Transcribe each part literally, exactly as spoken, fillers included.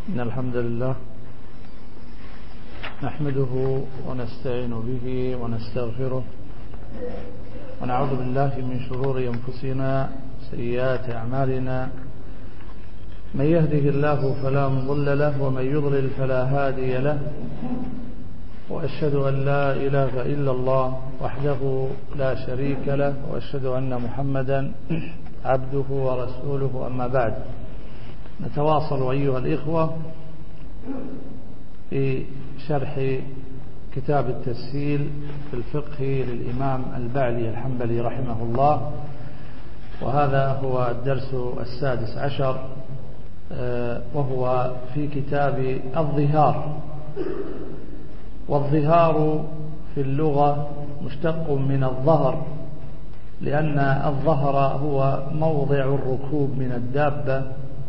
إن الحمد لله نحمده ونستعين به ونستغفره ونعوذ بالله من شرور أنفسنا سيئات أعمالنا. من يهده الله فلا مضل له ومن يضلل فلا هادي له، وأشهد أن لا إله إلا الله وحده لا شريك له، وأشهد أن محمدا عبده ورسوله. أما بعد، نتواصل أيها الإخوة في شرح كتاب التسهيل في الفقه للإمام البعلي الحنبلي رحمه الله، وهذا هو الدرس السادس عشر، وهو في كتاب الظهار. والظهار في اللغة مشتق من الظهر، لأن الظهر هو موضع الركوب من الدابة،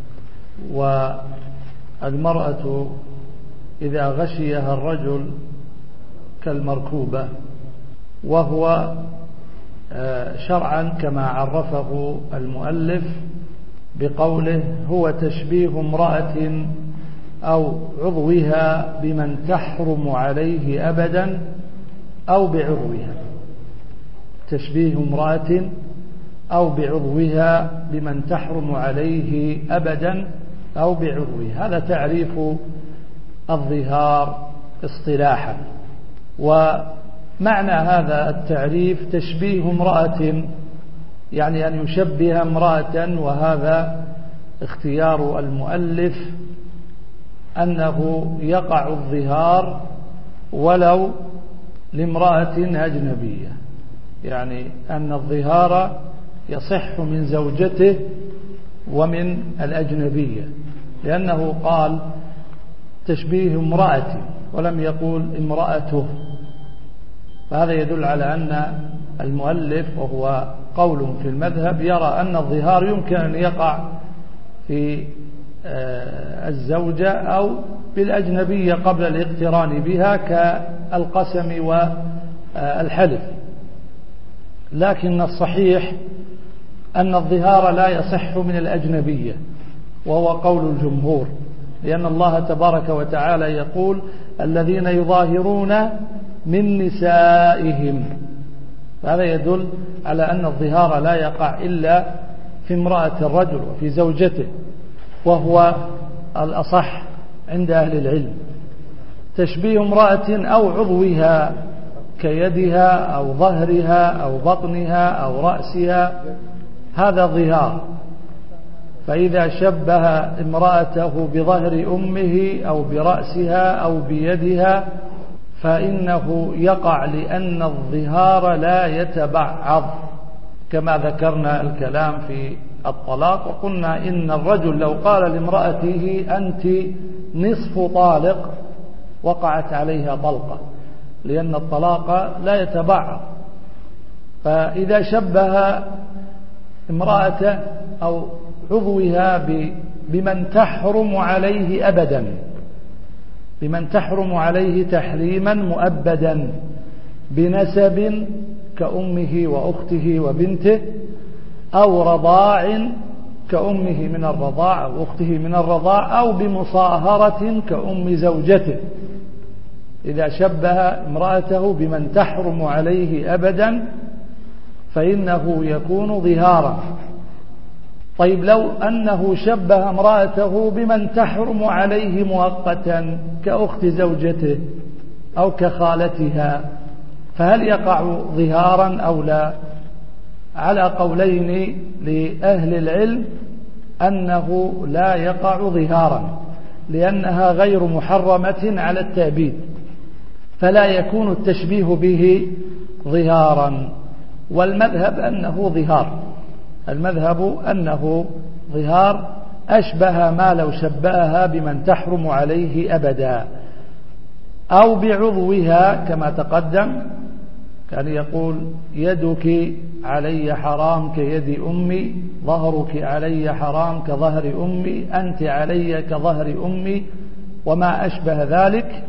والمرأة إذا غشيها الرجل كالمركوبة، وهو شرعا كما عرفه المؤلف بقوله: هو تشبيه امرأة أو عضوها بمن تحرم عليه أبدا أو بعضوها. تشبيه امرأة أو بعضوها بمن تحرم عليه أبدا أو بعضوها، هذا تعريف الظهار اصطلاحا. ومعنى هذا التعريف تشبيه امرأة، يعني أن يشبه امرأة، وهذا اختيار المؤلف أنه يقع الظهار ولو لامرأة أجنبية، يعني أن الظهار يصح من زوجته ومن الأجنبية، لأنه قال تشبيه امرأة ولم يقول امرأته، فهذا يدل على أن المؤلف، وهو قول في المذهب، يرى أن الظهار يمكن أن يقع في الزوجة أو بالأجنبية قبل الاقتران بها كالقسم والحلف. لكن الصحيح أن الظهار لا يصح من الأجنبية، وهو قول الجمهور، لأن الله تبارك وتعالى يقول: الذين يظاهرون من نسائهم. هذا يدل على أن الظهار لا يقع إلا في امرأة الرجل وفي زوجته، وهو الأصح عند أهل العلم. تشبيه امرأة أو عضوها كيدها أو ظهرها أو بطنها أو رأسها، هذا ظهار. فإذا شبه امرأته بظهر أمه أو برأسها أو بيدها فإنه يقع، لأن الظهار لا يتبعض، كما ذكرنا الكلام في الطلاق، وقلنا إن الرجل لو قال لامرأته أنت نصف طالق وقعت عليها طلقة، لأن الطلاق لا يتبعض. فإذا شبه امرأة أو عضوها بمن تحرم عليه أبدا، بمن تحرم عليه تحريما مؤبدا، بنسب كأمه وأخته وبنته، أو رضاع كأمه من الرضاع أو أخته من الرضاع، أو بمصاهرة كأم زوجته. إذا شبه امرأته بمن تحرم عليه أبدا فإنه يكون ظهارا. طيب، لو أنه شبه امرأته بمن تحرم عليه مؤقتا كأخت زوجته أو كخالتها، فهل يقع ظهارا أو لا؟ على قولين لأهل العلم أنه لا يقع ظهارا، لأنها غير محرمة على التأبيد، فلا يكون التشبيه به ظهارا. والمذهب أنه ظهار، المذهب أنه ظهار، أشبه ما لو شبهها بمن تحرم عليه أبدا. أو بعضوها كما تقدم، كان يقول: يدك علي حرام كيد أمي، ظهرك علي حرام كظهر أمي، أنت علي كظهر أمي، وما أشبه ذلك.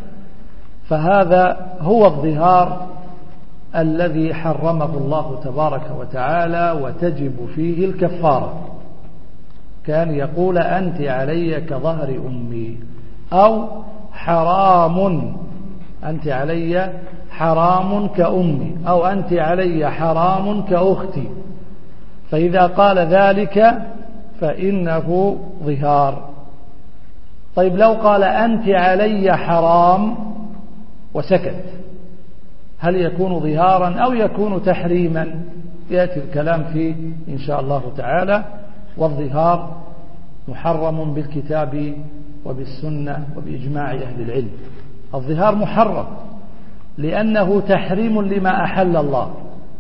فهذا هو الظهار الذي حرمه الله تبارك وتعالى وتجب فيه الكفارة. كان يقول: أنت علي كظهر أمي، أو حرام، أنت علي حرام كأمي، أو أنت علي حرام كأختي. فإذا قال ذلك فإنه ظهار. طيب لو قال أنت علي حرام وسكت، هل يكون ظهارا أو يكون تحريما؟ يأتي الكلام فيه إن شاء الله تعالى. والظهار محرم بالكتاب وبالسنة وبإجماع أهل العلم. الظهار محرم لأنه تحريم لما أحل الله.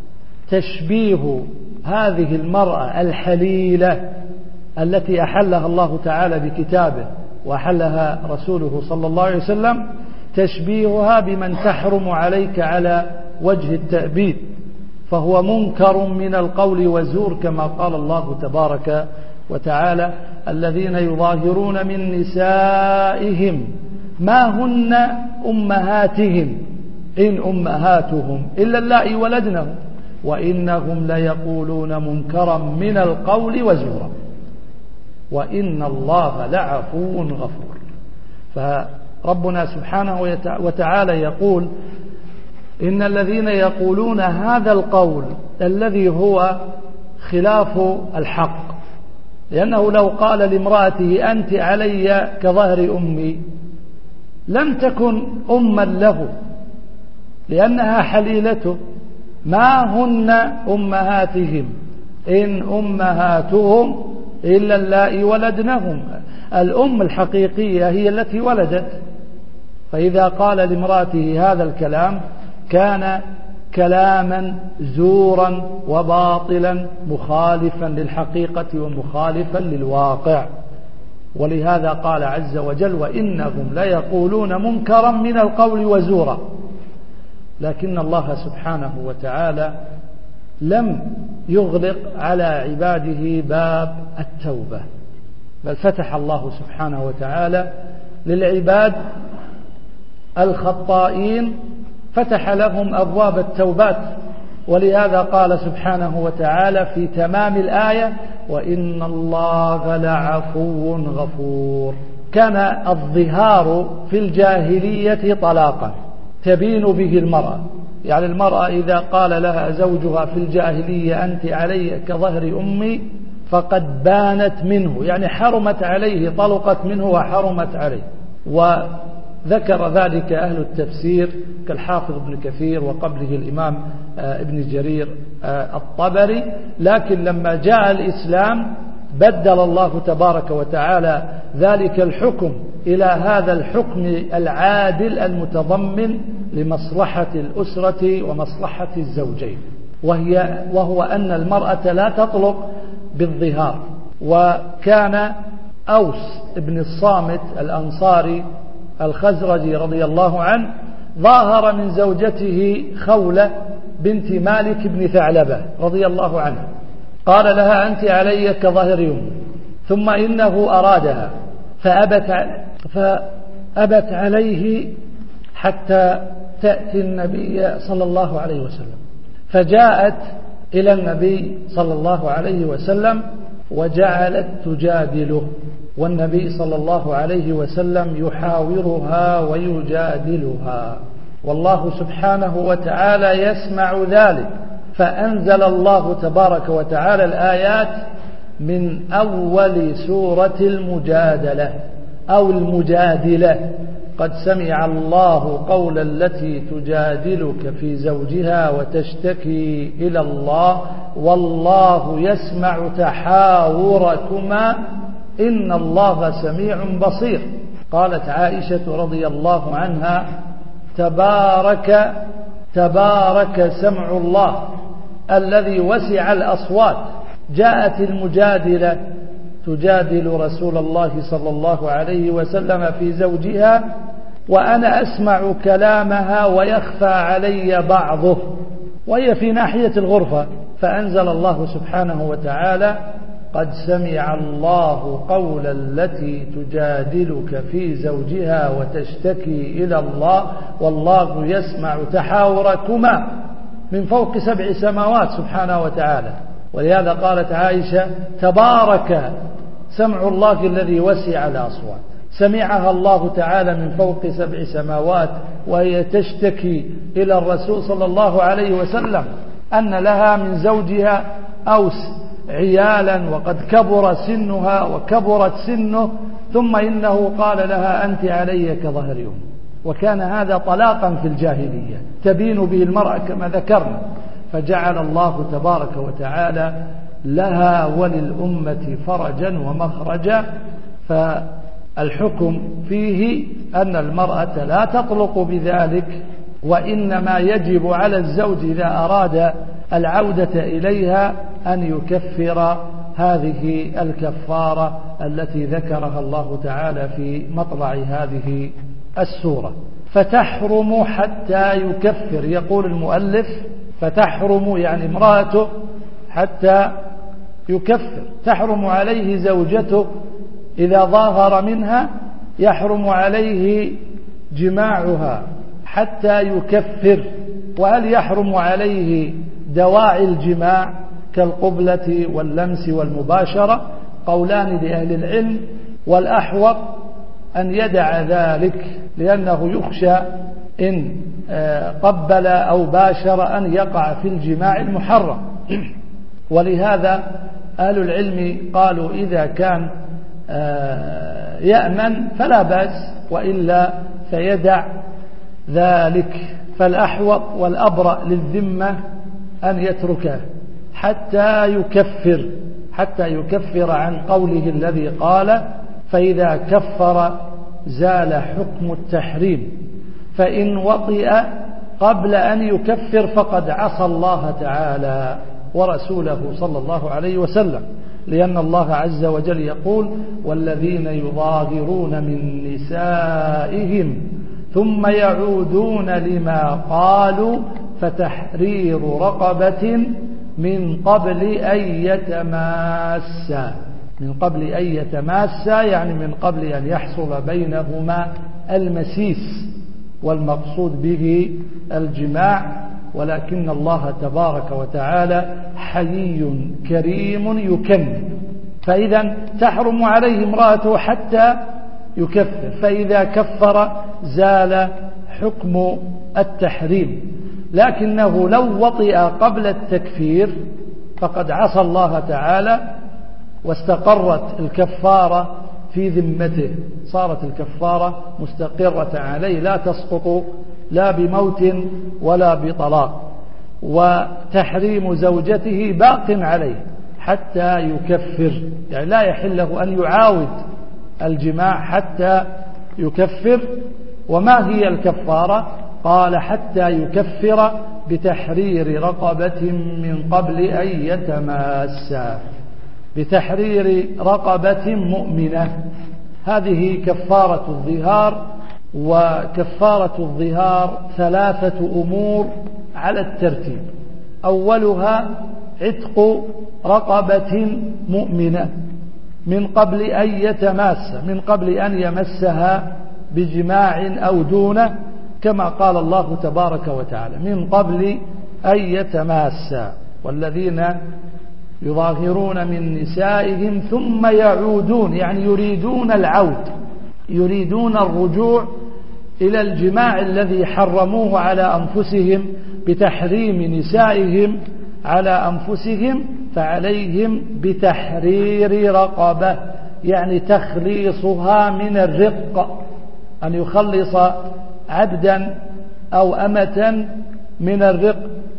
تشبيه هذه المرأة الحليلة التي أحلها الله تعالى بكتابه وأحلها رسوله صلى الله عليه وسلم، تشبيهها بمن تحرم عليك على وجه التأبيد، فهو منكر من القول وزور، كما قال الله تبارك وتعالى: الذين يظاهرون من نسائهم ما هن أمهاتهم إن أمهاتهم إلا اللائي ولدنهم وإنهم ليقولون منكرا من القول وزورا وإن الله لعفو غفور. فربنا سبحانه وتعالى يقول: إن الذين يقولون هذا القول الذي هو خلاف الحق، لأنه لو قال لامرأته أنت علي كظهر أمي لم تكن أما له، لأنها حليلته. ما هن أمهاتهم إن أمهاتهم إلا اللائي ولدنهم. الأم الحقيقية هي التي ولدت. فإذا قال لامرأته هذا الكلام كان كلاما زورا وباطلا مخالفا للحقيقة ومخالفا للواقع. ولهذا قال عز وجل: وإنهم ليقولون منكرا من القول وزورا. لكن الله سبحانه وتعالى لم يغلق على عباده باب التوبة، بل فتح الله سبحانه وتعالى للعباد الخطائين، فتح لهم أبواب التوبات. ولهذا قال سبحانه وتعالى في تمام الآية: وإن الله لعفو غفور. كان الظهار في الجاهلية طلاقا تبين به المرأة، يعني المرأة إذا قال لها زوجها في الجاهلية أنت علي كظهر أمي فقد بانت منه، يعني حرمت عليه، طلقت منه وحرمت عليه. وذكر ذلك أهل التفسير كالحافظ ابن كثير وقبله الإمام ابن جرير الطبري. لكن لما جاء الإسلام بدل الله تبارك وتعالى ذلك الحكم إلى هذا الحكم العادل المتضمن لمصلحة الأسرة ومصلحة الزوجين، وهي وهو أن المرأة لا تطلق بالظهار. وكان أوس بن الصامت الأنصاري الخزرجي رضي الله عنه ظاهر من زوجته خولة بنت مالك بن ثعلبة رضي الله عنه، قال لها أنت علي كظهر يوم، ثم إنه أرادها فأبت, فأبت عليه حتى تأتي النبي صلى الله عليه وسلم. فجاءت إلى النبي صلى الله عليه وسلم وجعلت تجادله، والنبي صلى الله عليه وسلم يحاورها ويجادلها، والله سبحانه وتعالى يسمع ذلك. فأنزل الله تبارك وتعالى الآيات من أول سورة المجادلة أو المجادلة: قد سمع الله قول التي تجادلك في زوجها وتشتكي إلى الله والله يسمع تحاوركما إن الله سميع بصير. قالت عائشة رضي الله عنها: تبارك تبارك سمع الله الذي وسع الأصوات. جاءت المجادلة تجادل رسول الله صلى الله عليه وسلم في زوجها وأنا أسمع كلامها ويخفى علي بعضه، وهي في ناحية الغرفة. فأنزل الله سبحانه وتعالى: قد سمع الله قول التي تجادلك في زوجها وتشتكي إلى الله والله يسمع تحاوركما، من فوق سبع سماوات سبحانه وتعالى. ولهذا قالت عائشة: تبارك سمع الله الذي وسع الأصوات. سمعها الله تعالى من فوق سبع سماوات وهي تشتكي إلى الرسول صلى الله عليه وسلم أن لها من زوجها أوس عيالا وقد كبر سنها وكبرت سنه، ثم إنه قال لها أنت علي كظهر يوم. وكان هذا طلاقا في الجاهلية تبين به المرأة كما ذكرنا، فجعل الله تبارك وتعالى لها وللأمة فرجا ومخرجا. فالحكم فيه أن المرأة لا تطلق بذلك، وإنما يجب على الزوج إذا أراد العودة إليها أن يكفر هذه الكفارة التي ذكرها الله تعالى في مطلع هذه السورة. فتحرم حتى يكفر، يقول المؤلف فتحرم يعني امرأته حتى يكفر، تحرم عليه زوجته إذا ظاهر منها، يحرم عليه جماعها حتى يكفر. وهل يحرم عليه دواعي الجماع كالقبلة واللمس والمباشرة؟ قولان لأهل العلم، والأحوط أن يدع ذلك لأنه يخشى إن قبل أو باشر أن يقع في الجماع المحرم. ولهذا أهل العلم قالوا إذا كان يأمن فلا بأس، وإلا فيدع ذلك. فالأحوط والأبرأ للذمة أن يتركه حتى يكفر، حتى يكفر عن قوله الذي قال فإذا كفر زال حكم التحريم. فإن وطئ قبل أن يكفر فقد عصى الله تعالى ورسوله صلى الله عليه وسلم، لأن الله عز وجل يقول والذين يظاهرون من نسائهم ثم يعودون لما قالوا فتحرير رقبة من قبل أن يتماسا. من قبل أن يتماسا يعني من قبل أن يحصل بينهما المسيس، والمقصود به الجماع. ولكن الله تبارك وتعالى حيي كريم يكمل. فإذا تحرم عليه امرأته حتى يكفر، فإذا كفر زال حكم التحريم. لكنه لو وطئ قبل التكفير فقد عصى الله تعالى واستقرت الكفارة في ذمته، صارت الكفارة مستقرة عليه لا تسقط لا بموت ولا بطلاق، وتحريم زوجته باق عليه حتى يكفر، يعني لا يحل له أن يعاود الجماع حتى يكفر. وما هي الكفارة؟ قال حتى يكفر بتحرير رقبة من قبل أن يتماسا، بتحرير رقبة مؤمنة. هذه كفارة الظهار. وكفارة الظهار ثلاثة أمور على الترتيب. أولها عتق رقبة مؤمنة من قبل أن يتماسا، من قبل أن يمسها بجماع أو دونه، كما قال الله تبارك وتعالى من قبل أن يتماسا. والذين يظاهرون من نسائهم ثم يعودون يعني يريدون العود، يريدون الرجوع إلى الجماع الذي حرموه على أنفسهم بتحريم نسائهم على أنفسهم، فعليهم بتحرير رقبة يعني تخليصها من الرق، أن يخلص عبدا أو أمة من الرق.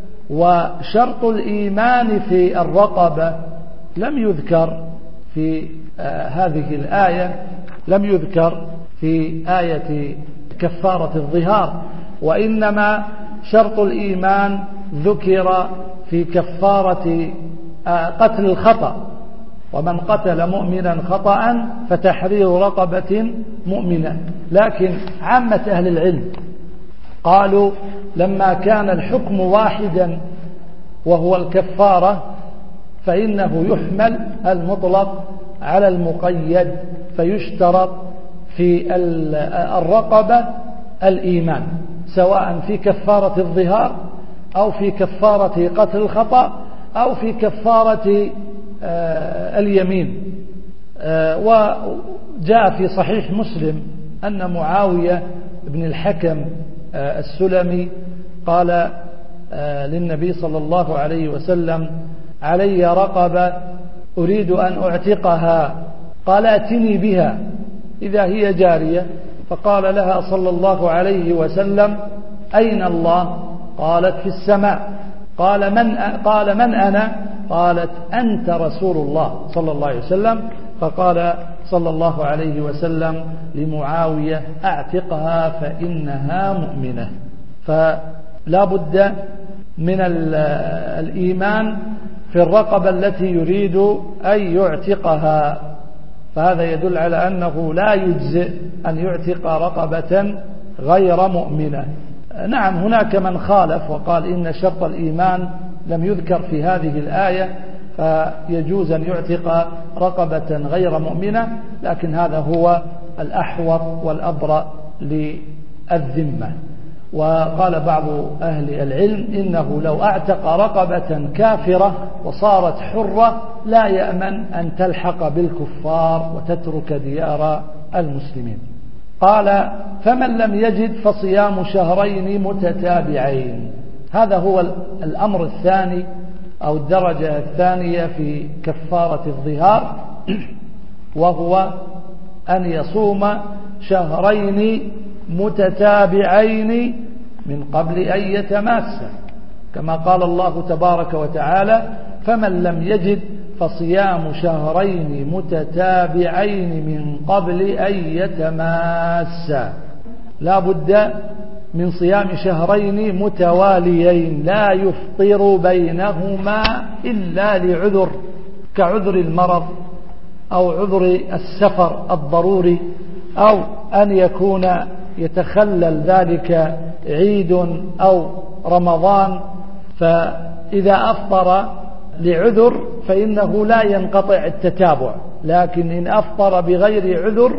وشرط الإيمان في الرقبة لم يذكر في آه هذه الآية، لم يذكر في آية كفارة الظهار، وإنما شرط الإيمان ذكر في كفارة آه قتل الخطأ. ومن قتل مؤمنا خطأ فتحرير رقبة مؤمنة. لكن عامة أهل العلم قالوا لما كان الحكم واحدا وهو الكفارة فإنه يحمل المطلق على المقيد، فيشترط في الرقبة الإيمان سواء في كفارة الظهار أو في كفارة قتل الخطأ أو في كفارة اليمين. جاء في صحيح مسلم أن معاوية بن الحكم السلمي قال للنبي صلى الله عليه وسلم: علي رقبة أريد أن أعتقها، قال: ائتني بها إذا هي جارية. فقال لها صلى الله عليه وسلم: أين الله؟ قالت: في السماء. قال: من قال من أنا؟ قالت: أنت رسول الله صلى الله عليه وسلم. فقال صلى الله عليه وسلم لمعاوية: أعتقها فإنها مؤمنة. فلا بد من الإيمان في الرقبة التي يريد أن يعتقها، فهذا يدل على أنه لا يجزئ أن يعتق رقبة غير مؤمنة. نعم، هناك من خالف وقال إن شرط الإيمان لم يذكر في هذه الآية، فيجوز أن يعتق رقبة غير مؤمنة، لكن هذا هو الأحوط والأبرأ للذمة. وقال بعض أهل العلم إنه لو أعتق رقبة كافرة وصارت حرة لا يأمن أن تلحق بالكفار وتترك ديار المسلمين. قال: فمن لم يجد فصيام شهرين متتابعين. هذا هو الأمر الثاني أو الدرجة الثانية في كفارة الظهار، وهو أن يصوم شهرين متتابعين من قبل أن يتماس، كما قال الله تبارك وتعالى: فمن لم يجد فصيام شهرين متتابعين من قبل أن يتماسا. لا بد من صيام شهرين متواليين لا يفطر بينهما إلا لعذر، كعذر المرض أو عذر السفر الضروري، أو أن يكون يتخلل ذلك عيد أو رمضان. فإذا أفطر لعذر فإنه لا ينقطع التتابع، لكن إن أفطر بغير عذر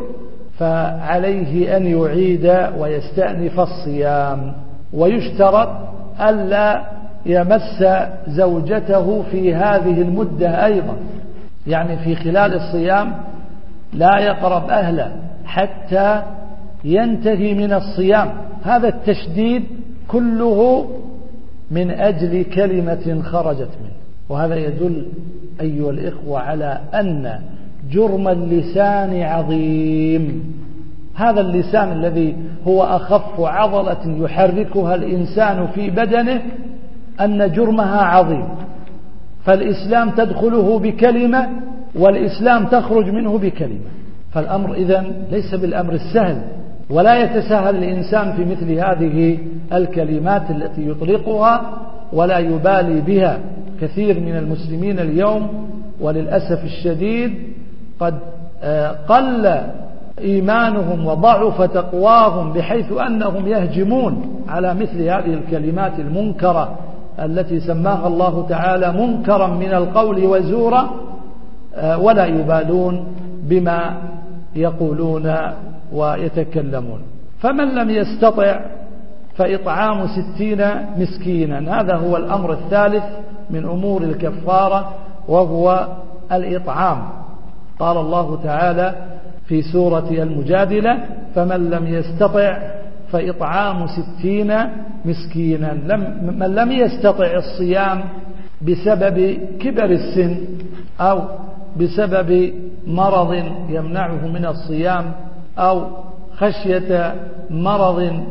فعليه أن يعيد ويستأنف الصيام. ويشترط ألا يمس زوجته في هذه المدة أيضا، يعني في خلال الصيام لا يقرب أهله حتى ينتهي من الصيام. هذا التشديد كله من أجل كلمة خرجت منه، وهذا يدل أيها الإخوة على أن جرم اللسان عظيم. هذا اللسان الذي هو أخف عضلة يحركها الإنسان في بدنه، أن جرمها عظيم، فالإسلام تدخله بكلمة والإسلام تخرج منه بكلمة. فالأمر إذن ليس بالأمر السهل، ولا يتساهل الإنسان في مثل هذه الكلمات التي يطلقها ولا يبالي بها. كثير من المسلمين اليوم وللأسف الشديد قد قل إيمانهم وضعف تقواهم بحيث أنهم يهجمون على مثل هذه الكلمات المنكرة التي سماها الله تعالى منكرا من القول وزورا، ولا يبالون بما يقولون ويتكلمون. فمن لم يستطع فإطعام ستين مسكينا. هذا هو الأمر الثالث من أمور الكفارة، وهو الإطعام. قال الله تعالى في سورة المجادلة: فمن لم يستطع فإطعام ستين مسكينا. لم من لم يستطع الصيام بسبب كبر السن أو بسبب مرض يمنعه من الصيام أو خشية مرض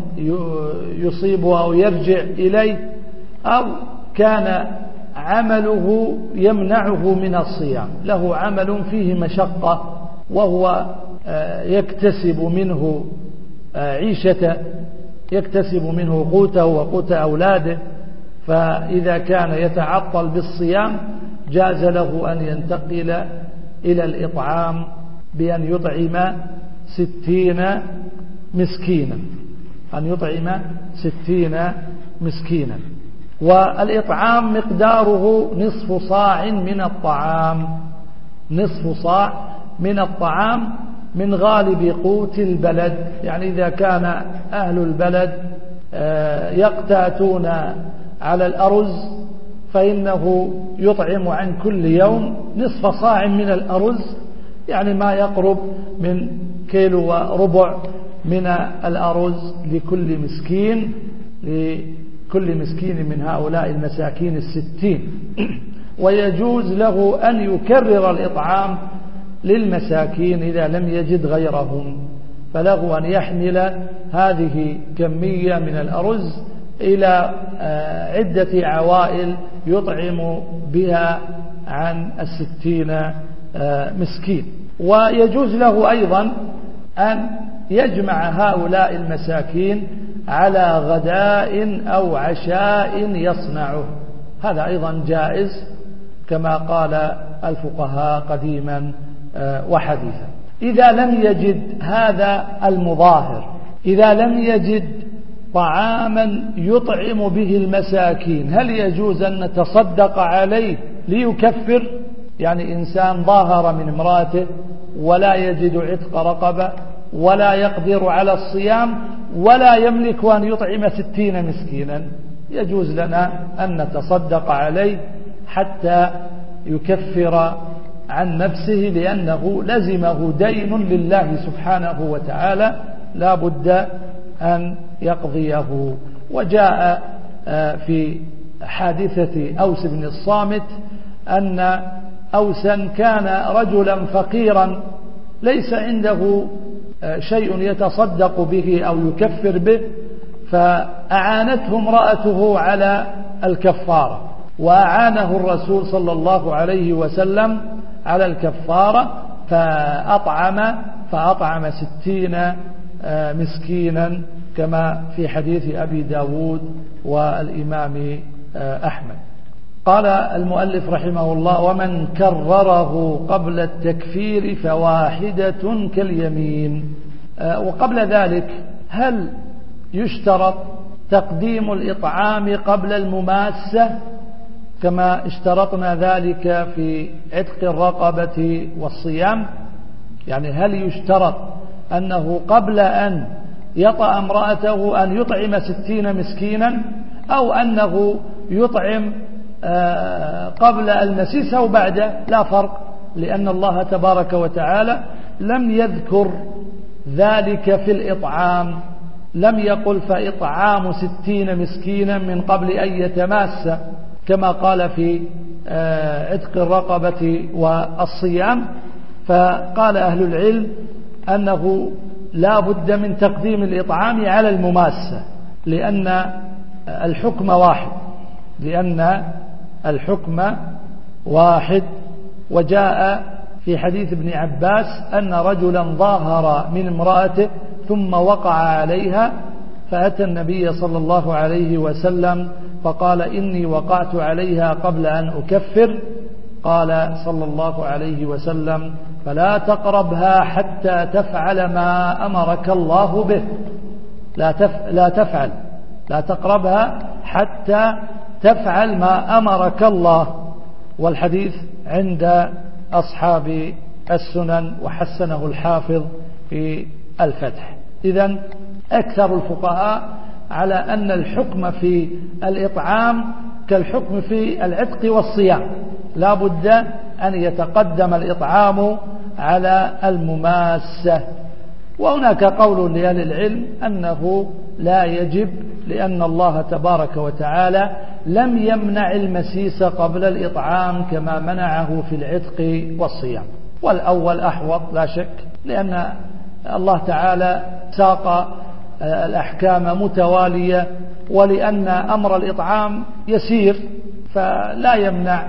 يصيبه أو يرجع إليه، أو كان عمله يمنعه من الصيام، له عمل فيه مشقة وهو يكتسب منه عيشته، يكتسب منه قوته وقوت أولاده، فإذا كان يتعطل بالصيام جاز له أن ينتقل إلى الإطعام بأن يطعم ستين مسكينا، أن يطعم ستين مسكينا. والإطعام مقداره نصف صاع من الطعام، نصف صاع من الطعام من غالب قوت البلد. يعني إذا كان أهل البلد يقتاتون على الأرز فإنه يطعم عن كل يوم نصف صاع من الأرز، يعني ما يقرب من كيلو وربع من الأرز لكل مسكين لكل مسكين من هؤلاء المساكين الستين. ويجوز له أن يكرر الإطعام للمساكين إذا لم يجد غيرهم، فله أن يحمل هذه كمية من الأرز إلى عدة عوائل يطعم بها عن الستين مسكين. ويجوز له أيضا أن يجمع هؤلاء المساكين على غداء أو عشاء يصنعه، هذا أيضا جائز كما قال الفقهاء قديما وحديثا. إذا لم يجد هذا المظاهر، إذا لم يجد طعاما يطعم به المساكين، هل يجوز أن نتصدق عليه ليكفر؟ يعني إنسان ظاهر من امرأته ولا يجد عتق رقبة ولا يقدر على الصيام ولا يملك أن يطعم ستين مسكينا، يجوز لنا أن نتصدق عليه حتى يكفر عن نفسه، لأنه لزمه دين لله سبحانه وتعالى لا بد أن يقضيه. وجاء في حادثة أوس بن الصامت أن أوسا كان رجلا فقيرا ليس عنده شيء يتصدق به أو يكفر به، فأعانته امرأته على الكفارة، وأعانه الرسول صلى الله عليه وسلم على الكفارة فأطعم فأطعم ستين مسكينا كما في حديث أبي داود والإمام أحمد. قال المؤلف رحمه الله: ومن كرره قبل التكفير فواحدة كاليمين. وقبل ذلك هل يشترط تقديم الإطعام قبل المماسة كما اشترطنا ذلك في عتق الرقبة والصيام؟ يعني هل يشترط أنه قبل أن يطأ امرأته أن يطعم ستين مسكينا، أو أنه يطعم قبل المسيس أو بعده؟ لا فرق، لأن الله تبارك وتعالى لم يذكر ذلك في الإطعام، لم يقل فإطعام ستين مسكينا من قبل أن يتماس كما قال في عتق الرقبة والصيام. فقال أهل العلم أنه لا بد من تقديم الإطعام على المماسة، لأن الحكم واحد لأن الحكم واحد. وجاء في حديث ابن عباس أن رجلا ظاهر من امرأته ثم وقع عليها، فأتى النبي صلى الله عليه وسلم فقال: إني وقعت عليها قبل أن أكفر. قال صلى الله عليه وسلم: فلا تقربها حتى تفعل ما أمرك الله به. لا, تف... لا تفعل لا تقربها حتى تفعل ما أمرك الله. والحديث عند أصحاب السنن وحسنه الحافظ في الفتح. إذن أكثر الفقهاء على أن الحكم في الإطعام كالحكم في العتق والصيام، لا بد أن يتقدم الإطعام على المماسة. وهناك قول لأهل العلم أنه لا يجب، لأن الله تبارك وتعالى لم يمنع المسيس قبل الإطعام كما منعه في العتق والصيام. والأول أحوط لا شك، لأن الله تعالى ساق الأحكام متوالية، ولأن أمر الإطعام يسير فلا يمنع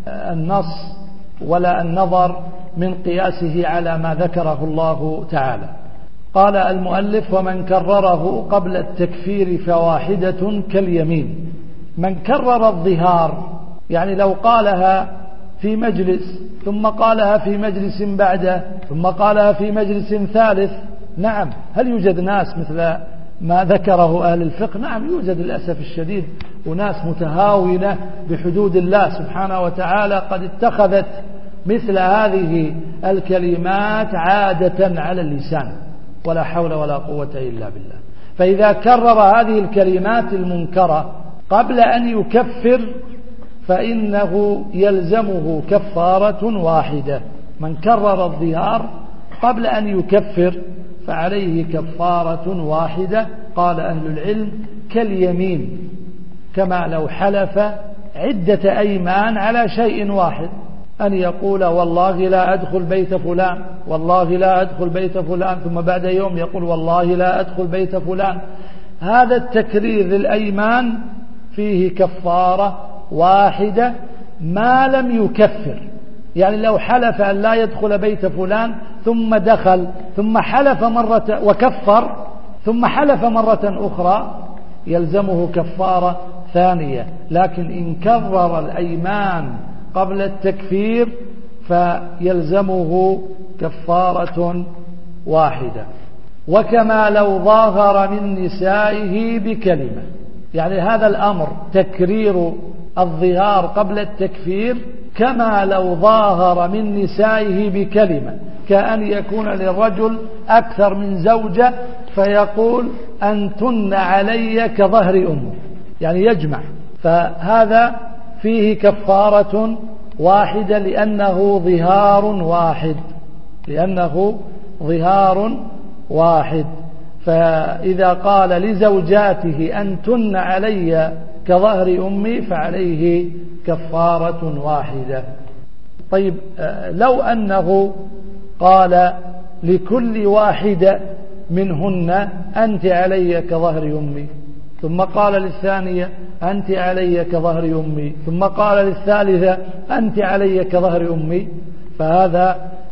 النص ولا النظر من قياسه على ما ذكره الله تعالى. قال المؤلف: ومن كرره قبل التكفير فواحدة كاليمين. من كرر الظهار، يعني لو قالها في مجلس ثم قالها في مجلس بعده ثم قالها في مجلس ثالث، نعم. هل يوجد ناس مثل ما ذكره أهل الفقه؟ نعم يوجد للأسف الشديد، وناس متهاونة بحدود الله سبحانه وتعالى قد اتخذت مثل هذه الكلمات عادة على اللسان، ولا حول ولا قوة إلا بالله. فإذا كرر هذه الكلمات المنكرة قبل أن يكفر فإنه يلزمه كفارة واحدة، من كرر الظهار قبل أن يكفر فعليه كفارة واحدة. قال أهل العلم كاليمين، كما لو حلف عدة أيمان على شيء واحد، أن يقول والله لا أدخل بيت فلان، والله لا أدخل بيت فلان، ثم بعد يوم يقول والله لا أدخل بيت فلان. هذا التكرير للأيمان فيه كفارة واحدة ما لم يكفر. يعني لو حلف أن لا يدخل بيت فلان ثم دخل ثم حلف مرة وكفر ثم حلف مرة أخرى يلزمه كفارة ثانية. لكن إن كرر الأيمان قبل التكفير فيلزمه كفارة واحدة. وكما لو ظاهر من نسائه بكلمة، يعني هذا الأمر تكرير الظهار قبل التكفير كما لو ظاهر من نسائه بكلمة، كأن يكون للرجل أكثر من زوجة فيقول أنتن علي كظهر أمي، يعني يجمع، فهذا فيه كفارة واحدة لأنه ظهار واحد لأنه ظهار واحد. فإذا قال لزوجاته أنتن علي كظهر أمي فعليه كفارة واحدة. طيب لو أنه قال لكل واحدة منهن أنت علي كظهر أمي، ثم قال للثانية أنت علي كظهر أمي، ثم قال للثالثة أنت علي كظهر أمي، فهذا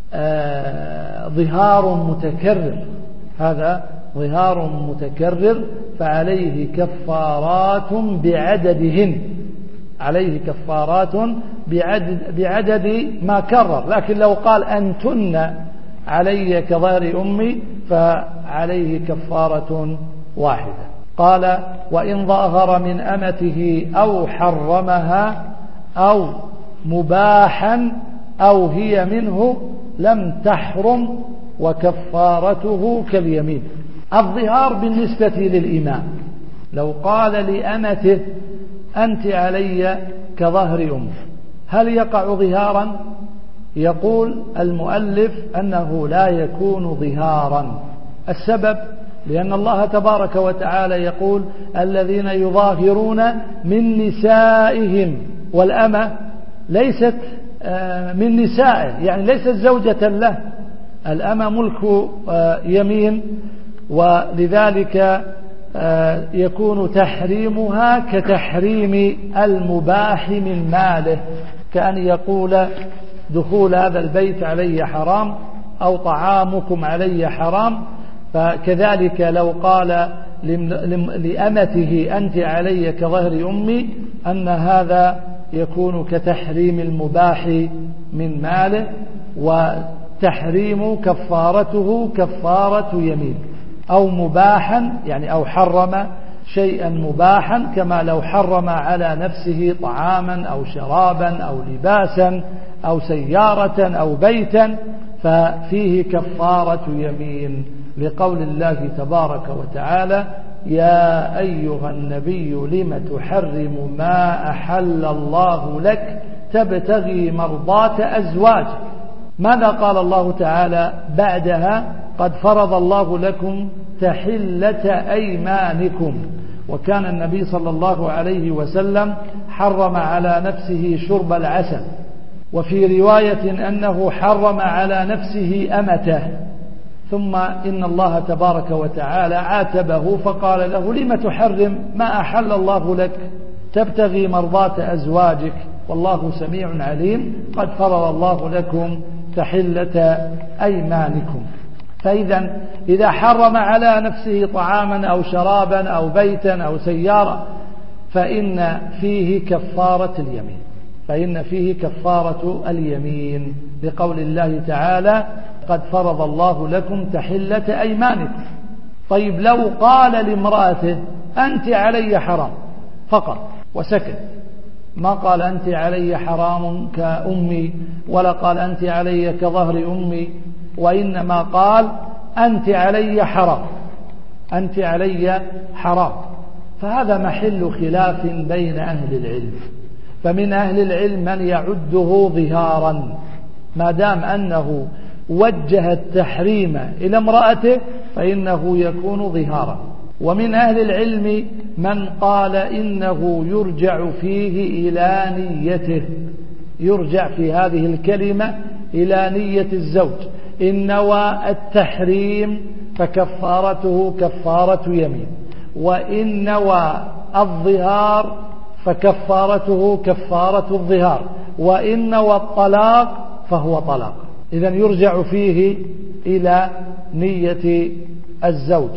آه ظهار متكرر هذا ظهار متكرر فعليه كفارات بعددهن عليه كفارات بعدد, بعدد ما كرر. لكن لو قال أنتن علي كظهر أمي فعليه كفارة واحدة. قال وإن ظاهر من أمته أو حرمها أو مباحا أو هي منه لم تحرم وكفارته كاليمين. الظهار بالنسبة للإمام لو قال لأمته أنت علي كظهر أمي هل يقع ظهارا؟ يقول المؤلف أنه لا يكون ظهارا. السبب لأن الله تبارك وتعالى يقول الذين يظاهرون من نسائهم، والأمة ليست من نسائه، يعني ليست زوجة له، الأمة ملك يمين، ولذلك يكون تحريمها كتحريم المباح من ماله، كأن يقول دخول هذا البيت علي حرام أو طعامكم علي حرام. فكذلك لو قال لأمته أنت علي كظهر أمي أن هذا يكون كتحريم المباح من ماله، وتحريم كفارته كفارة يمين. أو مباحا يعني أو حرم شيئا مباحا كما لو حرم على نفسه طعاما أو شرابا أو لباسا أو سيارة أو بيتا ففيه كفارة يمين، لقول الله تبارك وتعالى يا أيها النبي لم تحرم ما أحل الله لك تبتغي مرضات أزواجك. ماذا قال الله تعالى بعدها؟ قد فرض الله لكم تحلة أيمانكم. وكان النبي صلى الله عليه وسلم حرم على نفسه شرب العسل، وفي رواية أنه حرم على نفسه أمته، ثم إن الله تبارك وتعالى عاتبه فقال له لم تحرم ما أحل الله لك تبتغي مرضات أزواجك والله سميع عليم قد فرض الله لكم تحلة أيمانكم. فإذا إذا حرم على نفسه طعاما أو شرابا أو بيتا أو سيارة فإن فيه كفارة اليمين فإن فيه كفارة اليمين لقول الله تعالى قد فرض الله لكم تحلة أيمانكم. طيب لو قال لامرأته أنت علي حرام فقط وسكت، ما قال أنت علي حرام كأمي ولا قال أنت علي كظهر أمي، وإنما قال أنت علي حرام أنت علي حرام فهذا محل خلاف بين أهل العلم. فمن أهل العلم من يعده ظهارا ما دام أنه وجه التحريم إلى امرأته فإنه يكون ظهارا. ومن أهل العلم من قال إنه يرجع فيه إلى نيته، يرجع في هذه الكلمة إلى نية الزوج. إن نوى التحريم فكفارته كفارة يمين، وإن نوى الظهار فكفارته كفارة الظهار، وإن نوى الطلاق فهو طلاق. إذن يرجع فيه إلى نية الزوج.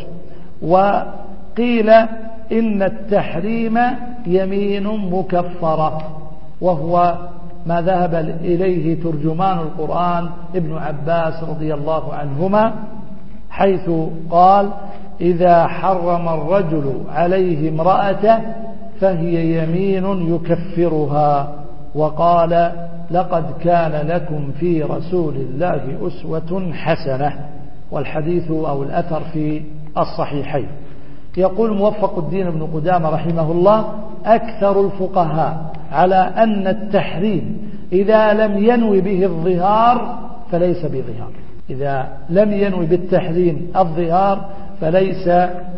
وقيل إن التحريم يمين مكفرة، وهو ما ذهب إليه ترجمان القرآن ابن عباس رضي الله عنهما، حيث قال: إذا حرم الرجل عليه امرأته فهي يمين يكفرها. وقال: لقد كان لكم في رسول الله أسوة حسنة. والحديث أو الأثر في الصحيحين. يقول موفق الدين بن قدامة رحمه الله: أكثر الفقهاء على أن التحريم إذا لم ينوي به الظهار فليس بظهار. إذا لم ينوي بالتحريم الظهار فليس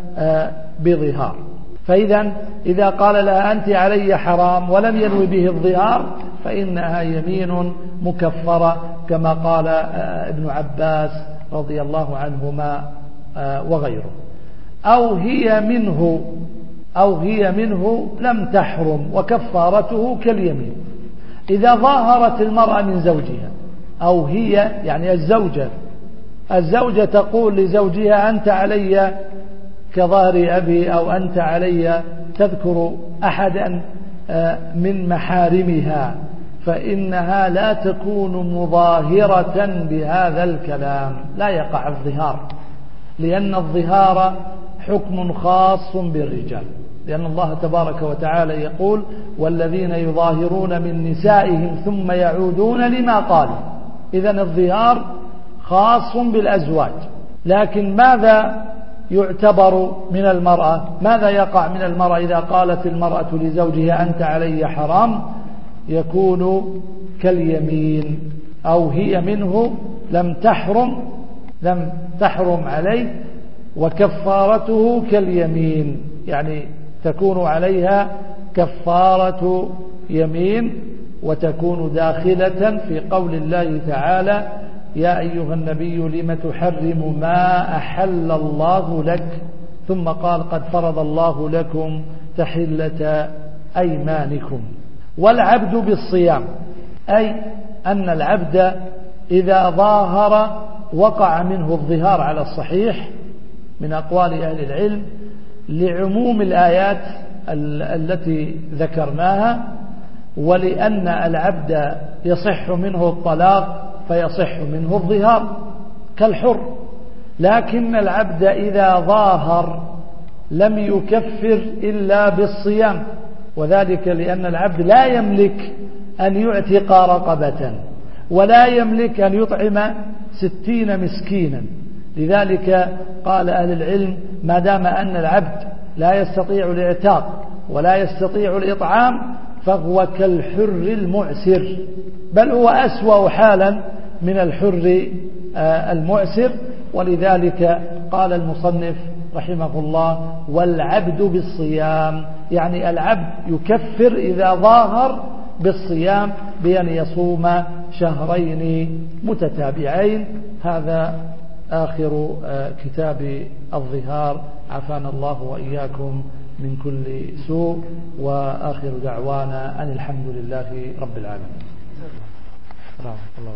بظهار. فإذا إذا قال لها أنت علي حرام ولم ينوي به الظهار فإنها يمين مكفرة، كما قال ابن عباس رضي الله عنهما وغيره. أو هي منه أو هي منه لم تحرم وكفارته كاليمين. إذا ظاهرت المرأة من زوجها، أو هي يعني الزوجة الزوجة تقول لزوجها أنت علي كظهر أبي، أو أنت علي، تذكر أحدا من محارمها، فإنها لا تكون مظاهرة بهذا الكلام، لا يقع الظهار، لأن الظهار حكم خاص بالرجال، لأن الله تبارك وتعالى يقول: والذين يظاهرون من نسائهم ثم يعودون لما قالوا. إذن الظهار خاص بالأزواج. لكن ماذا يعتبر من المرأة؟ ماذا يقع من المرأة إذا قالت المرأة لزوجها أنت علي حرام؟ يكون كاليمين. أو هي منه لم تحرم لم تحرم عليه وكفارته كاليمين، يعني تكون عليها كفارة يمين، وتكون داخلة في قول الله تعالى: يا أيها النبي لم تحرم ما أحل الله لك، ثم قال: قد فرض الله لكم تحلة أيمانكم. والعبد بالصيام، أي أن العبد إذا ظاهر وقع منه الظهار على الصحيح من أقوال أهل العلم، لعموم الآيات التي ذكرناها، ولأن العبد يصح منه الطلاق فيصح منه الظهار كالحر. لكن العبد إذا ظاهر لم يكفر إلا بالصيام، وذلك لأن العبد لا يملك أن يعتق رقبة، ولا يملك أن يطعم ستين مسكينا. لذلك قال أهل العلم: ما دام أن العبد لا يستطيع الاعتاق ولا يستطيع الإطعام فهو كالحر المعسر، بل هو أسوأ حالا من الحر المعسر. ولذلك قال المصنف رحمه الله: والعبد بالصيام، يعني العبد يكفر إذا ظاهر بالصيام بأن يصوم شهرين متتابعين. هذا آخر كتاب الظهار، عافانا الله وإياكم من كل سوء، وآخر دعوانا أن الحمد لله رب العالمين.